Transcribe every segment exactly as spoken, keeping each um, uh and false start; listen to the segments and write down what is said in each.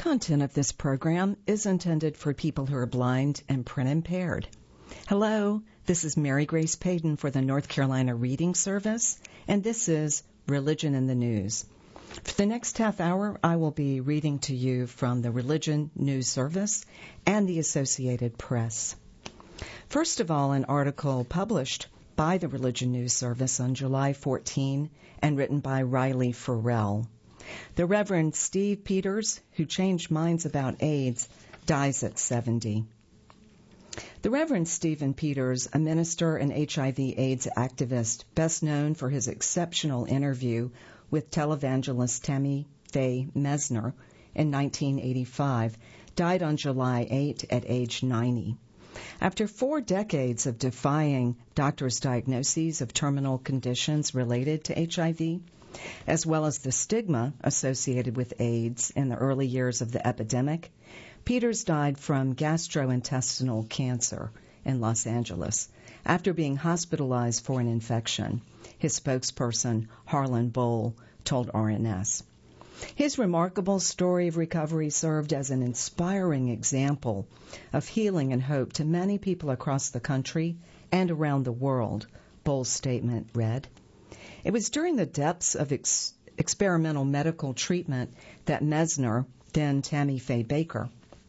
content of this program is intended for people who are blind and print impaired. Hello, this is Mary Grace Payton for the North Carolina Reading Service, and this is Religion in the News. For the next half hour, I will be reading to you from the Religion News Service and the Associated Press. First of all, an article published by the Religion News Service on July fourteenth and written by Riley Farrell. The Reverend Steve Peters, who changed minds about AIDS, dies at seventy. The Reverend Stephen Peters, a minister and H I V AIDS activist, best known for his exceptional interview with televangelist Tammy Faye Messner in nineteen eighty-five, died on July eighth at age ninety. After four decades of defying doctors' diagnoses of terminal conditions related to H I V, as well as the stigma associated with AIDS in the early years of the epidemic, Peters died from gastrointestinal cancer in Los Angeles after being hospitalized for an infection, his spokesperson, Harlan Bowl, told R N S. His remarkable story of recovery served as an inspiring example of healing and hope to many people across the country and around the world, Bowl's statement read. It was during the depths of ex- experimental medical treatment that Messner, then Tammy Faye Baker,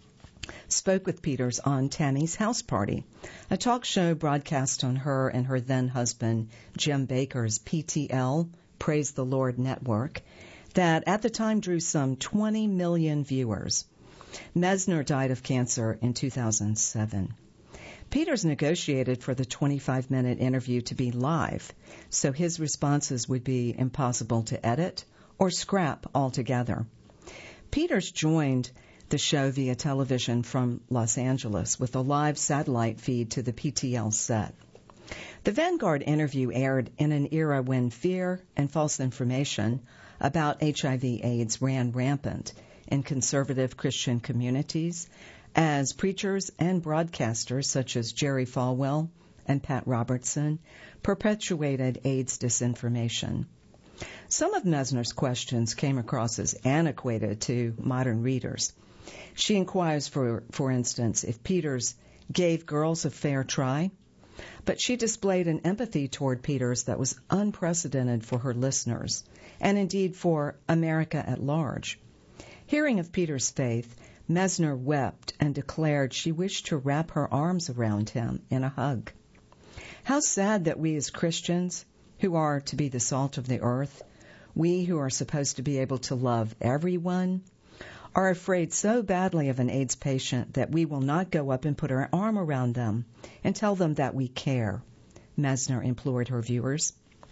spoke with Peters on Tammy's House Party, a talk show broadcast on her and her then-husband Jim Baker's P T L, Praise the Lord Network, that at the time drew some twenty million viewers. Messner died of cancer in two thousand seven. Peters negotiated for the twenty-five minute interview to be live, so his responses would be impossible to edit or scrap altogether. Peters joined the show via television from Los Angeles with a live satellite feed to the P T L set. The Vanguard interview aired in an era when fear and false information about H I V AIDS ran rampant in conservative Christian communities, as preachers and broadcasters such as Jerry Falwell and Pat Robertson perpetuated AIDS disinformation. Some of Messner's questions came across as antiquated to modern readers. She inquires, for, for instance, if Peters gave girls a fair try, but she displayed an empathy toward Peters that was unprecedented for her listeners, and indeed for America at large. Hearing of Peters' faith, Messner wept and declared she wished to wrap her arms around him in a hug. How sad that we as Christians, who are to be the salt of the earth, we who are supposed to be able to love everyone, are afraid so badly of an AIDS patient that we will not go up and put our arm around them and tell them that we care, Messner implored her viewers.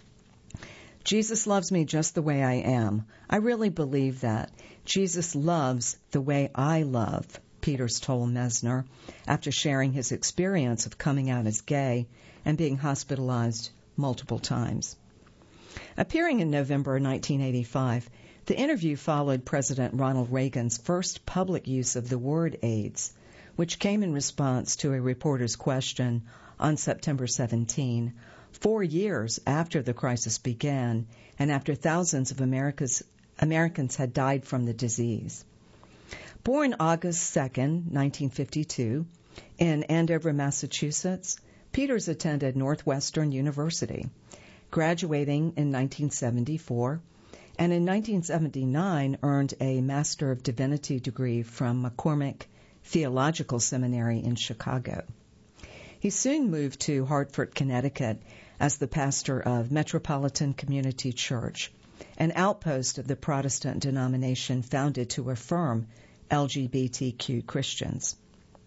Jesus loves me just the way I am. I really believe that. Jesus loves the way I love, Peters told Messner after sharing his experience of coming out as gay and being hospitalized multiple times. Appearing in November nineteen eighty-five, the interview followed President Ronald Reagan's first public use of the word AIDS, which came in response to a reporter's question on September seventeenth, four years after the crisis began and after thousands of America's, Americans had died from the disease. Born August second, nineteen fifty-two, in Andover, Massachusetts, Peters attended Northwestern University, graduating in nineteen seventy-four, and in nineteen seventy-nine earned a Master of Divinity degree from McCormick Theological Seminary in Chicago. He soon moved to Hartford, Connecticut, as the pastor of Metropolitan Community Church, an outpost of the Protestant denomination founded to affirm L G B T Q Christians.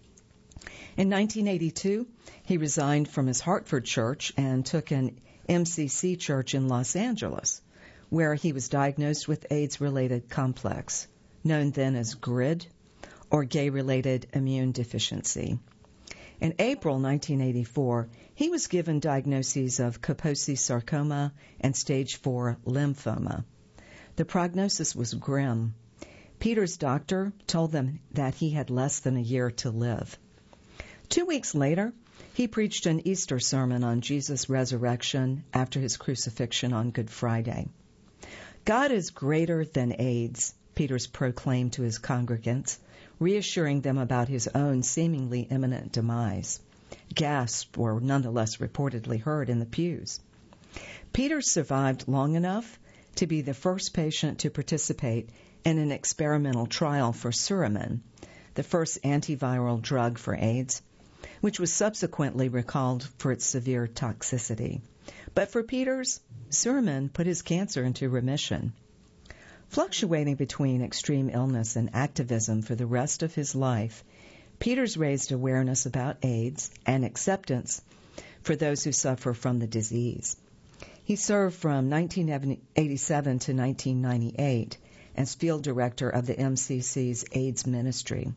In nineteen eighty-two, he resigned from his Hartford church and took an M C C church in Los Angeles, where he was diagnosed with AIDS-related complex, known then as GRID, or gay-related immune deficiency. In April nineteen eighty-four, he was given diagnoses of Kaposi sarcoma and stage four lymphoma. The prognosis was grim. Peters' doctor told them that he had less than a year to live. Two weeks later, he preached an Easter sermon on Jesus' resurrection after his crucifixion on Good Friday. God is greater than AIDS, Peters proclaimed to his congregants, reassuring them about his own seemingly imminent demise. Gasps were nonetheless reportedly heard in the pews. Peters survived long enough to be the first patient to participate in an experimental trial for Suramin, the first antiviral drug for AIDS, which was subsequently recalled for its severe toxicity. But for Peters, Suramin put his cancer into remission. Fluctuating between extreme illness and activism for the rest of his life, Peters raised awareness about AIDS and acceptance for those who suffer from the disease. He served from nineteen eighty-seven to nineteen ninety-eight as field director of the M C C's AIDS ministry.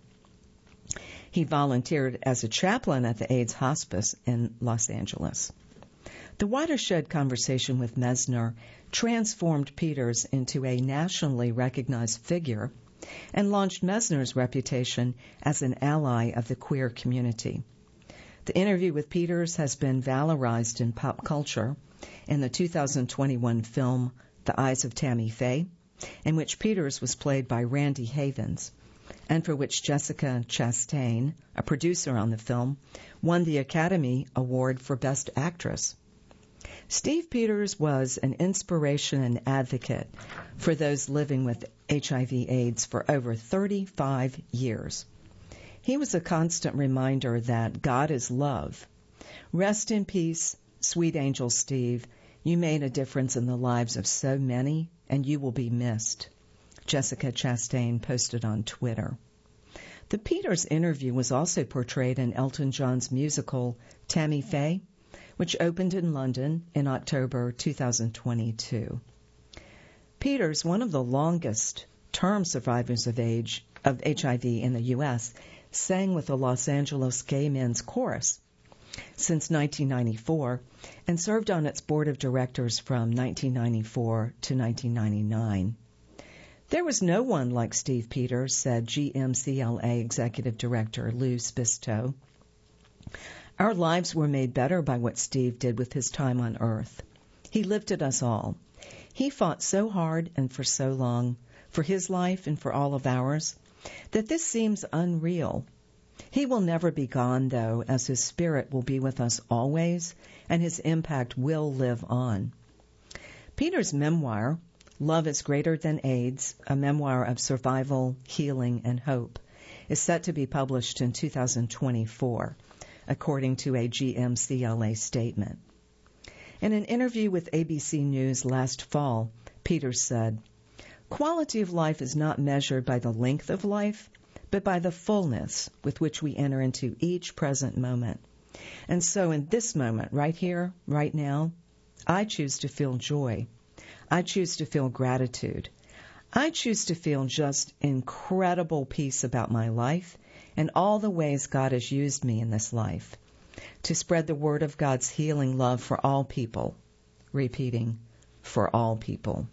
He volunteered as a chaplain at the AIDS hospice in Los Angeles. The Watershed conversation with Messner transformed Peters into a nationally recognized figure and launched Messner's reputation as an ally of the queer community. The interview with Peters has been valorized in pop culture in the two thousand twenty-one film The Eyes of Tammy Faye, in which Peters was played by Randy Havens, and for which Jessica Chastain, a producer on the film, won the Academy Award for Best Actress. Steve Peters was an inspiration and advocate for those living with H I V AIDS for over thirty-five years. He was a constant reminder that God is love. Rest in peace, sweet angel Steve. You made a difference in the lives of so many, and you will be missed. Jessica Chastain posted on Twitter. The Peters interview was also portrayed in Elton John's musical Tammy Faye, which opened in London in October two thousand twenty-two. Peters, one of the longest-term survivors of, age, of H I V in the U S, sang with the Los Angeles Gay Men's Chorus since nineteen ninety-four and served on its board of directors from nineteen ninety-four to nineteen ninety-nine. There was no one like Steve Peters, said G M C L A Executive Director Lou Spisto. Our lives were made better by what Steve did with his time on Earth. He lifted us all. He fought so hard and for so long, for his life and for all of ours, that this seems unreal. He will never be gone, though, as his spirit will be with us always, and his impact will live on. Peters' memoir, Love is Greater Than AIDS, a memoir of survival, healing, and hope, is set to be published in two thousand twenty-four, according to a G M C L A statement. In an interview with A B C News last fall, Peters said, "Quality of life is not measured by the length of life, but by the fullness with which we enter into each present moment. And so in this moment, right here, right now, I choose to feel joy. I choose to feel gratitude. I choose to feel just incredible peace about my life and all the ways God has used me in this life to spread the word of God's healing love for all people," repeating, for all people.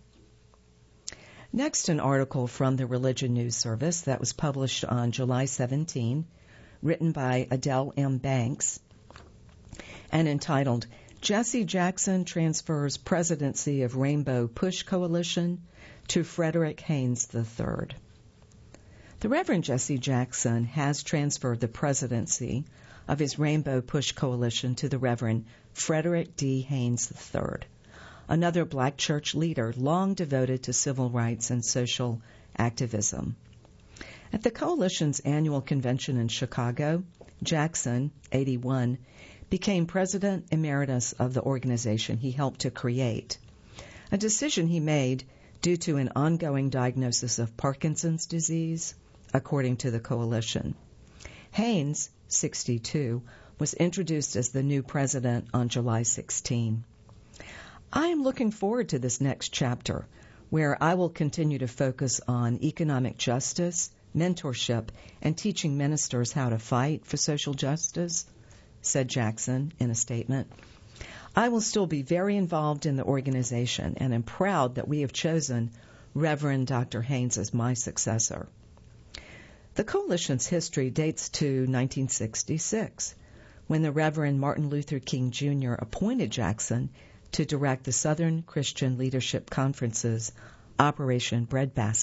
Next, an article from the Religion News Service that was published on July seventeenth, written by Adele M. Banks, and entitled, Jesse Jackson Transfers Presidency of Rainbow Push Coalition to Frederick Haynes the third. The Reverend Jesse Jackson has transferred the presidency of his Rainbow Push Coalition to the Reverend Frederick D. Haynes the third, another black church leader long devoted to civil rights and social activism. At the coalition's annual convention in Chicago, Jackson, eighty-one, became president emeritus of the organization he helped to create, a decision he made due to an ongoing diagnosis of Parkinson's disease, according to the coalition. Haynes, sixty-two, was introduced as the new president on July sixteenth. I am looking forward to this next chapter, where I will continue to focus on economic justice, mentorship, and teaching ministers how to fight for social justice, said Jackson in a statement. I will still be very involved in the organization and am proud that we have chosen Reverend Doctor Haynes as my successor. The coalition's history dates to nineteen sixty-six, when the Reverend Martin Luther King Junior appointed Jackson to direct the Southern Christian Leadership Conference's Operation Breadbasket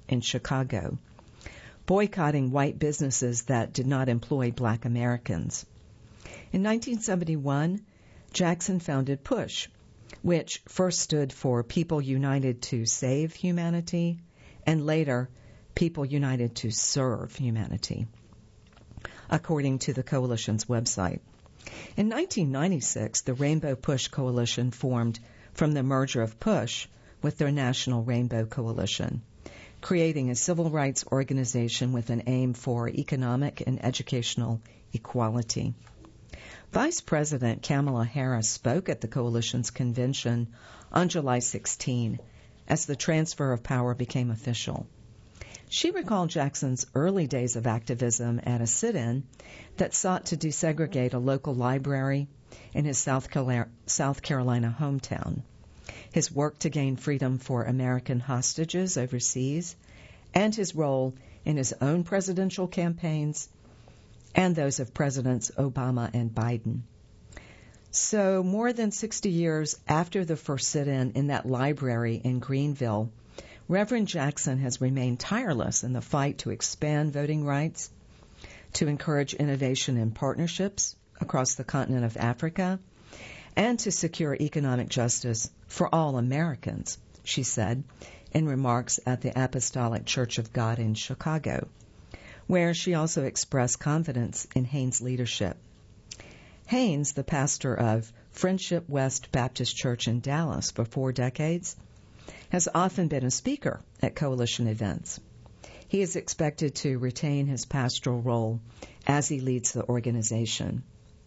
in Chicago, boycotting white businesses that did not employ black Americans. In nineteen seventy-one, Jackson founded PUSH, which first stood for People United to Save Humanity, and later People United to Serve Humanity, according to the coalition's website. In nineteen ninety-six, the Rainbow PUSH Coalition formed from the merger of PUSH with their National Rainbow Coalition, creating a civil rights organization with an aim for economic and educational equality. Vice President Kamala Harris spoke at the coalition's convention on July sixteenth as the transfer of power became official. She recalled Jackson's early days of activism at a sit-in that sought to desegregate a local library in his South Carolina hometown, his work to gain freedom for American hostages overseas, and his role in his own presidential campaigns and those of Presidents Obama and Biden. So more than sixty years after the first sit-in in that library in Greenville, Reverend Jackson has remained tireless in the fight to expand voting rights, to encourage innovation and partnerships across the continent of Africa, and to secure economic justice for all Americans, she said in remarks at the Apostolic Church of God in Chicago, where she also expressed confidence in Haynes' leadership. Haynes, the pastor of Friendship West Baptist Church in Dallas for four decades, has often been a speaker at coalition events. He is expected to retain his pastoral role as he leads the organization.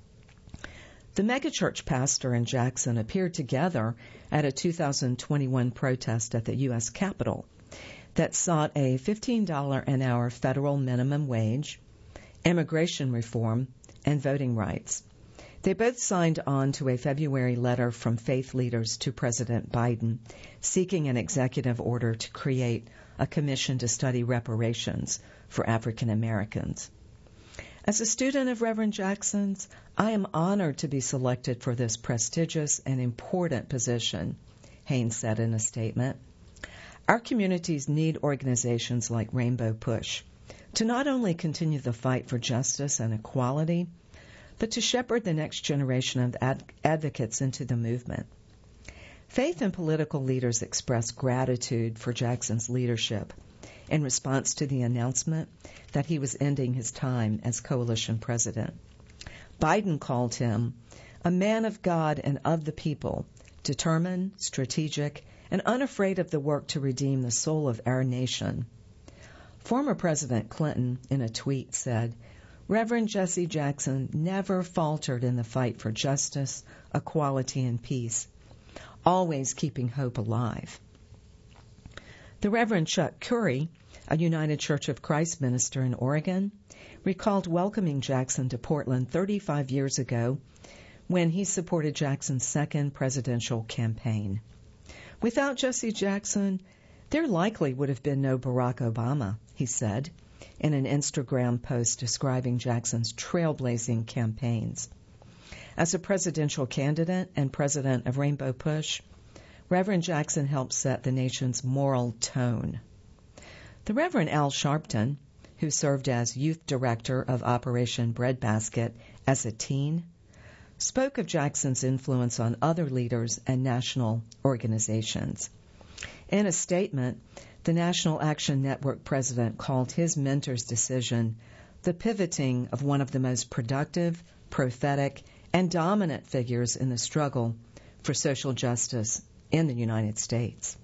The megachurch pastor and Jackson appeared together at a two thousand twenty-one protest at the U S Capitol that sought a fifteen dollars an hour federal minimum wage, immigration reform, and voting rights. They both signed on to a February letter from faith leaders to President Biden seeking an executive order to create a commission to study reparations for African Americans. As a student of Reverend Jackson's, I am honored to be selected for this prestigious and important position, Haynes said in a statement. Our communities need organizations like Rainbow PUSH to not only continue the fight for justice and equality, but to shepherd the next generation of ad- advocates into the movement. Faith and political leaders expressed gratitude for Jackson's leadership in response to the announcement that he was ending his time as coalition president. Biden called him a man of God and of the people, determined, strategic, and unafraid of the work to redeem the soul of our nation. Former President Clinton, in a tweet, said, Reverend Jesse Jackson never faltered in the fight for justice, equality, and peace, always keeping hope alive. The Reverend Chuck Curry, a United Church of Christ minister in Oregon, recalled welcoming Jackson to Portland thirty-five years ago when he supported Jackson's second presidential campaign. Without Jesse Jackson, there likely would have been no Barack Obama, he said, in an Instagram post describing Jackson's trailblazing campaigns. As a presidential candidate and president of Rainbow PUSH, Reverend Jackson helped set the nation's moral tone. The Reverend Al Sharpton, who served as youth director of Operation Breadbasket as a teen, spoke of Jackson's influence on other leaders and national organizations. In a statement, the National Action Network president called his mentor's decision the pivoting of one of the most productive, prophetic, and dominant figures in the struggle for social justice in the United States.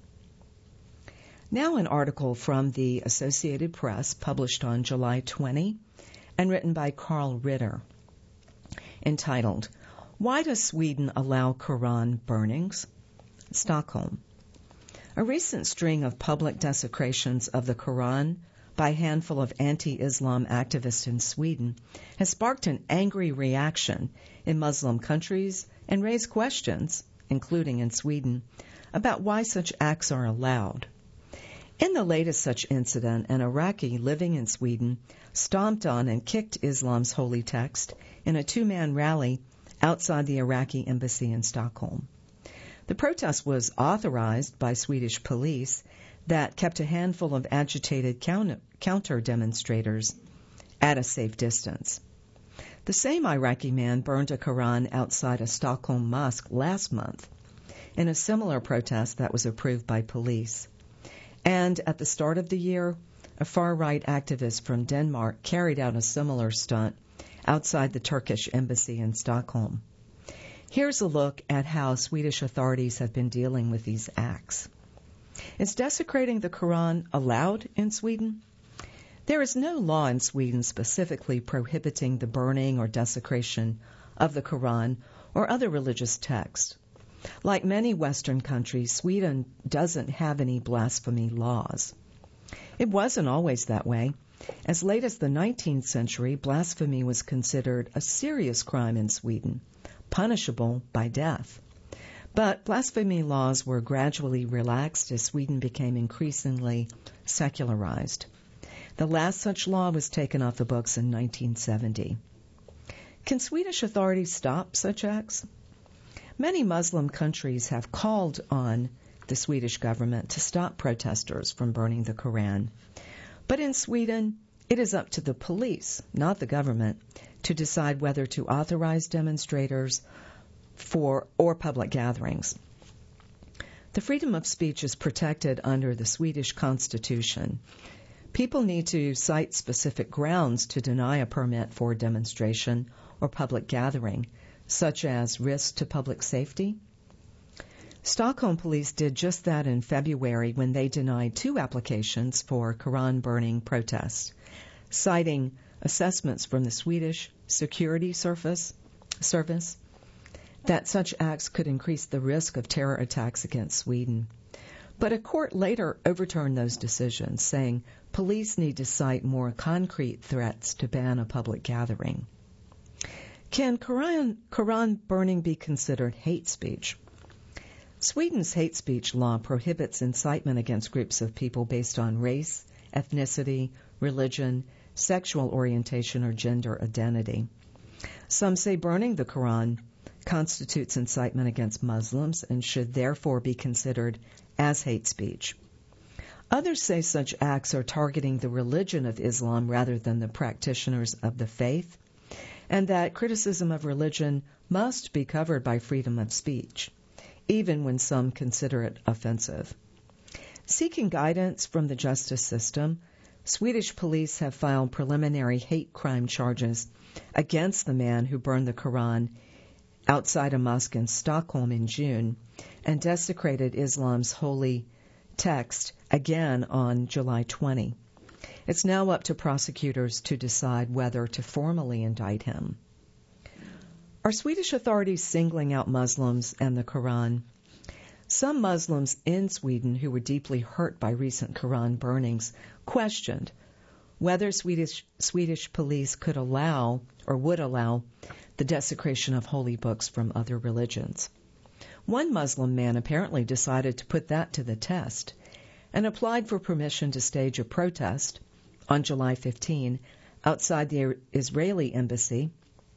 Now an article from the Associated Press published on July twentieth and written by Carl Ritter, entitled, Why Does Sweden Allow Quran Burnings? Stockholm. A recent string of public desecrations of the Quran by a handful of anti-Islam activists in Sweden has sparked an angry reaction in Muslim countries and raised questions, including in Sweden, about why such acts are allowed. In the latest such incident, an Iraqi living in Sweden stomped on and kicked Islam's holy text in a two-man rally outside the Iraqi embassy in Stockholm. The protest was authorized by Swedish police, that kept a handful of agitated counter demonstrators at a safe distance. The same Iraqi man burned a Quran outside a Stockholm mosque last month in a similar protest that was approved by police. And at the start of the year, a far-right activist from Denmark carried out a similar stunt outside the Turkish embassy in Stockholm. Here's a look at how Swedish authorities have been dealing with these acts. Is desecrating the Quran allowed in Sweden? There is no law in Sweden specifically prohibiting the burning or desecration of the Quran or other religious texts. Like many Western countries, Sweden doesn't have any blasphemy laws. It wasn't always that way. As late as the nineteenth century, blasphemy was considered a serious crime in Sweden, punishable by death. But blasphemy laws were gradually relaxed as Sweden became increasingly secularized. The last such law was taken off the books in nineteen seventy. Can Swedish authorities stop such acts? Many Muslim countries have called on the Swedish government to stop protesters from burning the Quran. But in Sweden, it is up to the police, not the government, to decide whether to authorize demonstrators for or public gatherings. The freedom of speech is protected under the Swedish Constitution. People need to cite specific grounds to deny a permit for demonstration or public gathering, such as risk to public safety. Stockholm police did just that in February when they denied two applications for Quran burning protests, citing assessments from the Swedish Security Service, service that such acts could increase the risk of terror attacks against Sweden. But a court later overturned those decisions, saying police need to cite more concrete threats to ban a public gathering. Can Quran, Quran burning be considered hate speech? Sweden's hate speech law prohibits incitement against groups of people based on race, ethnicity, religion, sexual orientation, or gender identity. Some say burning the Quran constitutes incitement against Muslims and should therefore be considered as hate speech. Others say such acts are targeting the religion of Islam rather than the practitioners of the faith, and that criticism of religion must be covered by freedom of speech, even when some consider it offensive. Seeking guidance from the justice system, Swedish police have filed preliminary hate crime charges against the man who burned the Quran outside a mosque in Stockholm in June and desecrated Islam's holy text again on July twentieth. It's now up to prosecutors to decide whether to formally indict him. Are Swedish authorities singling out Muslims and the Quran? Some Muslims in Sweden who were deeply hurt by recent Quran burnings questioned whether Swedish Swedish police could allow or would allow the desecration of holy books from other religions. One Muslim man apparently decided to put that to the test and applied for permission to stage a protest on July fifteenth outside the Israeli embassy,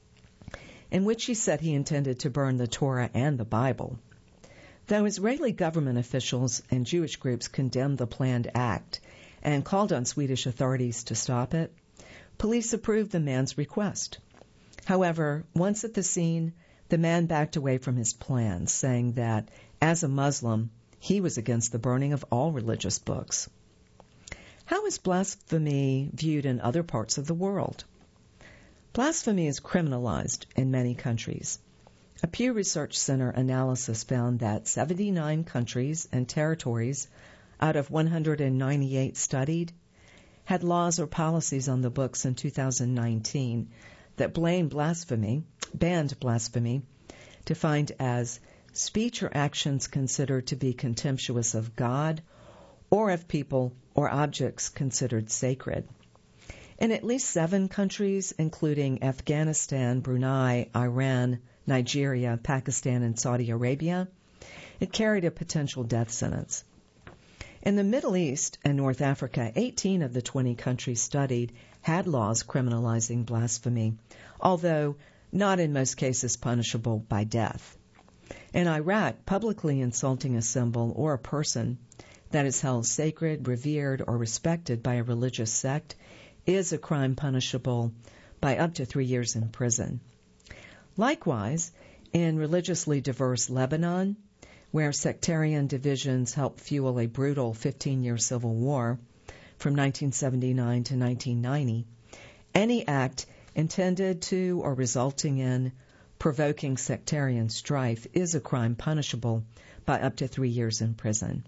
in which he said he intended to burn the Torah and the Bible. Though Israeli government officials and Jewish groups condemned the planned act and called on Swedish authorities to stop it, police approved the man's request. However, once at the scene, the man backed away from his plans, saying that, as a Muslim, he was against the burning of all religious books. How is blasphemy viewed in other parts of the world? Blasphemy is criminalized in many countries. A Pew Research Center analysis found that seventy-nine countries and territories out of one hundred ninety-eight studied had laws or policies on the books in two thousand nineteen that blamed blasphemy, banned blasphemy, defined as speech or actions considered to be contemptuous of God or of people or objects considered sacred. In at least seven countries, including Afghanistan, Brunei, Iran, Nigeria, Pakistan, and Saudi Arabia, it carried a potential death sentence. In the Middle East and North Africa, eighteen of the twenty countries studied had laws criminalizing blasphemy, although not in most cases punishable by death. In Iraq, publicly insulting a symbol or a person that is held sacred, revered, or respected by a religious sect is a crime punishable by up to three years in prison. Likewise, in religiously diverse Lebanon, where sectarian divisions helped fuel a brutal fifteen-year civil war from nineteen seventy-nine to nineteen ninety, any act intended to or resulting in provoking sectarian strife is a crime punishable by up to three years in prison.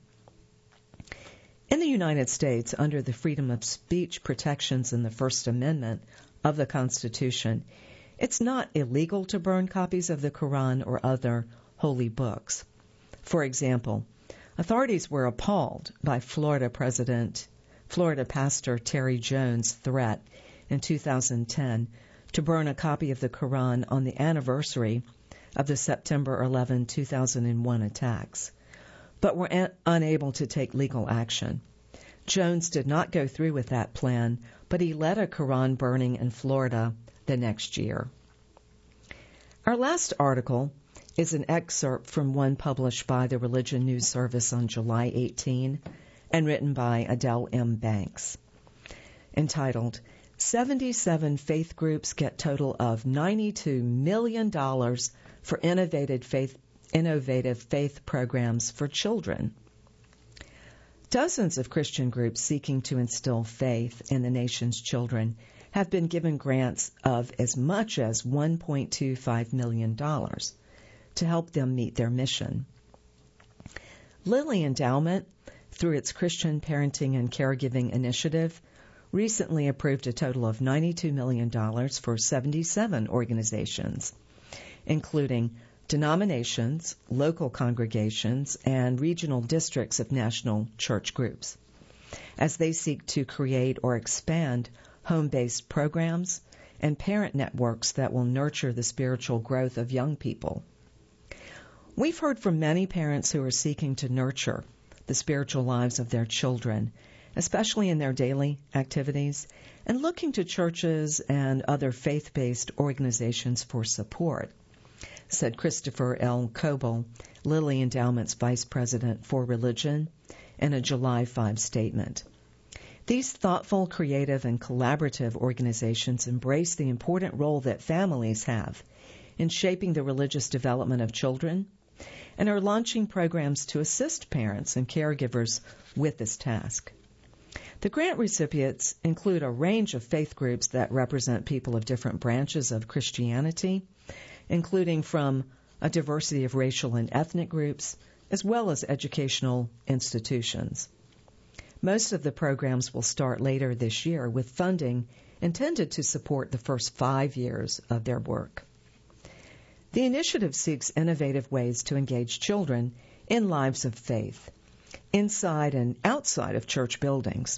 In the United States, under the freedom of speech protections in the First Amendment of the Constitution, it's not illegal to burn copies of the Quran or other holy books. For example, authorities were appalled by Florida President, Florida Pastor Terry Jones' threat in two thousand ten to burn a copy of the Quran on the anniversary of the September eleventh, two thousand one attacks, but were an- unable to take legal action. Jones did not go through with that plan, but he led a Quran burning in Florida the next year. Our last article is an excerpt from one published by the Religion News Service on July eighteenth and written by Adele M. Banks, entitled, seventy-seven Faith Groups Get Total of ninety-two million dollars for Innovative Faith, Innovative Faith Programs for Children. Dozens of Christian groups seeking to instill faith in the nation's children have been given grants of as much as one point two five million dollars to help them meet their mission. Lilly Endowment, through its Christian Parenting and Caregiving Initiative, recently approved a total of ninety-two million dollars for seventy-seven organizations, including denominations, local congregations, and regional districts of national church groups, as they seek to create or expand home-based programs and parent networks that will nurture the spiritual growth of young people. We've heard from many parents who are seeking to nurture the spiritual lives of their children, especially in their daily activities, and looking to churches and other faith-based organizations for support, said Christopher L. Coble, Lilly Endowment's Vice President for Religion, in a July fifth statement. These thoughtful, creative, and collaborative organizations embrace the important role that families have in shaping the religious development of children and are launching programs to assist parents and caregivers with this task. The grant recipients include a range of faith groups that represent people of different branches of Christianity, including from a diversity of racial and ethnic groups, as well as educational institutions. Most of the programs will start later this year with funding intended to support the first five years of their work. The initiative seeks innovative ways to engage children in lives of faith, inside and outside of church buildings.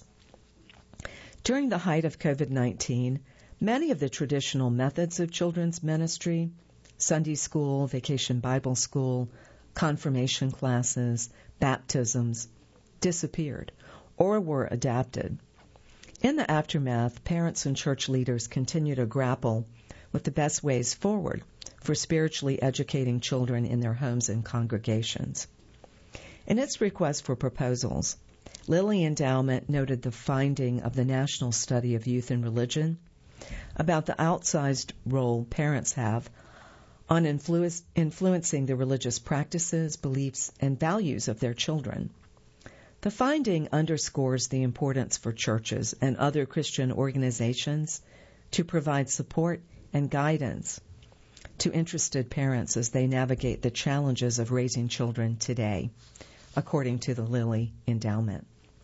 During the height of COVID nineteen, many of the traditional methods of children's ministry, Sunday school, vacation Bible school, confirmation classes, baptisms, disappeared or were adapted. In the aftermath, parents and church leaders continue to grapple with the best ways forward for spiritually educating children in their homes and congregations. In its request for proposals, Lilly Endowment noted the finding of the National Study of Youth and Religion about the outsized role parents have on influ- influencing the religious practices, beliefs, and values of their children. The finding underscores the importance for churches and other Christian organizations to provide support and guidance to interested parents as they navigate the challenges of raising children today, according to the Lilly Endowment.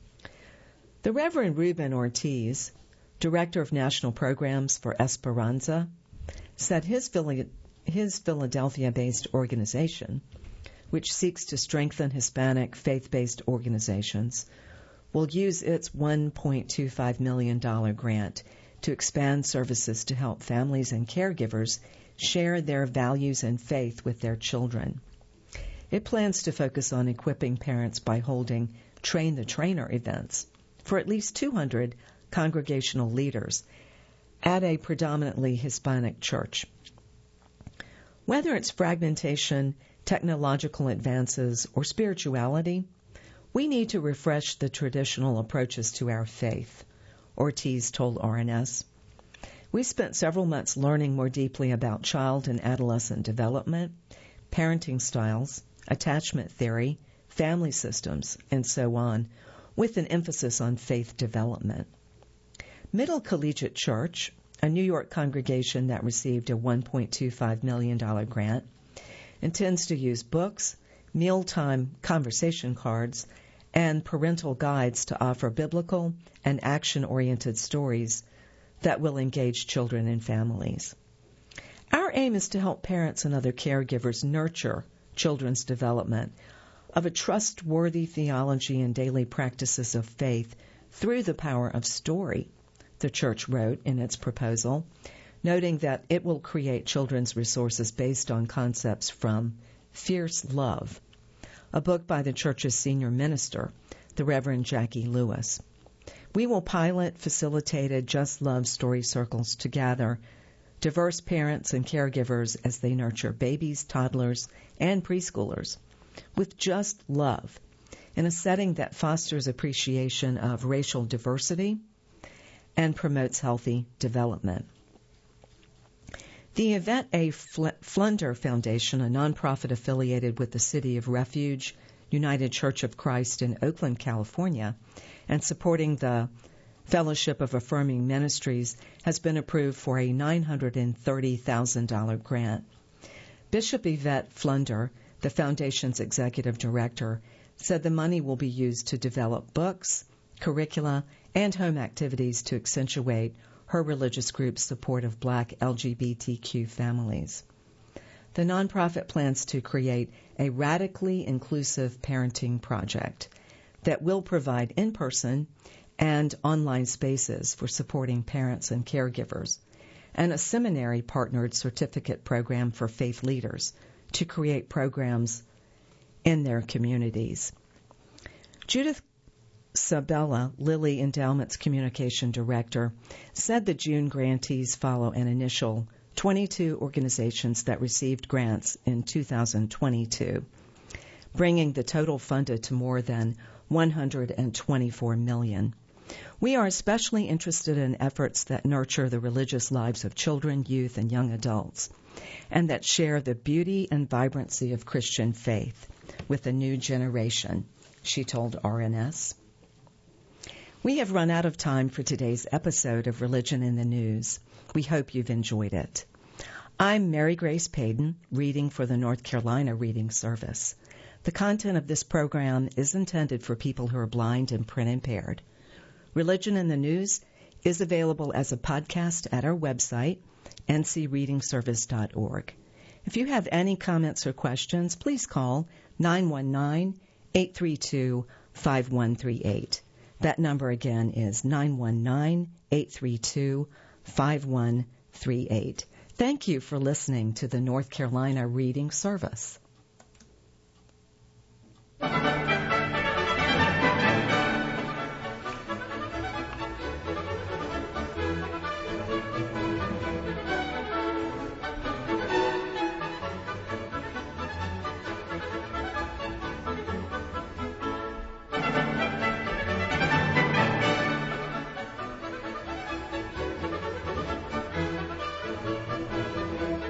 The Reverend Ruben Ortiz, Director of National Programs for Esperanza, said his, Philly, his Philadelphia-based organization, which seeks to strengthen Hispanic faith-based organizations, will use its one point two five million dollars grant to expand services to help families and caregivers share their values and faith with their children. It plans to focus on equipping parents by holding Train the Trainer events for at least two hundred congregational leaders at a predominantly Hispanic church. Whether it's fragmentation, technological advances, or spirituality, We need to refresh the traditional approaches to our faith, Ortiz told R N S. We spent several months learning more deeply about child and adolescent development, parenting styles, attachment theory, family systems, and so on, with an emphasis on faith development. Middle Collegiate Church, a New York congregation that received a one point two five million dollars grant, intends to use books, mealtime conversation cards, and parental guides to offer biblical and action-oriented stories that will engage children and families. Our aim is to help parents and other caregivers nurture children's development of a trustworthy theology and daily practices of faith through the power of story, the church wrote in its proposal, noting that it will create children's resources based on concepts from Fierce Love, a book by the church's senior minister, the Reverend Jackie Lewis. We will pilot facilitated Just Love story circles to gather diverse parents and caregivers as they nurture babies, toddlers, and preschoolers with just love in a setting that fosters appreciation of racial diversity and promotes healthy development. The Yvette A. Flunder Foundation, a nonprofit affiliated with the City of Refuge United Church of Christ in Oakland, California, and supporting the Fellowship of Affirming Ministries, has been approved for a nine hundred thirty thousand dollars grant. Bishop Yvette Flunder, the foundation's executive director, said the money will be used to develop books, curricula, and home activities to accentuate her religious group's support of Black L G B T Q families. The nonprofit plans to create a radically inclusive parenting project that will provide in-person and online spaces for supporting parents and caregivers, and a seminary-partnered certificate program for faith leaders to create programs in their communities. Judith Sabella, Lilly Endowment's communication director, said the June grantees follow an initial twenty-two organizations that received grants in two thousand twenty-two, bringing the total funded to more than one hundred twenty-four million dollars. We are especially interested in efforts that nurture the religious lives of children, youth, and young adults, and that share the beauty and vibrancy of Christian faith with a new generation, she told R N S. We have run out of time for today's episode of Religion in the News. We hope you've enjoyed it. I'm Mary Grace Payden, reading for the North Carolina Reading Service. The content of this program is intended for people who are blind and print impaired. Religion in the News is available as a podcast at our website, n c reading service dot org. If you have any comments or questions, please call nine one nine, eight three two, five one three eight. That number again is nine one nine, eight three two, five one three eight. Thank you for listening to the North Carolina Reading Service.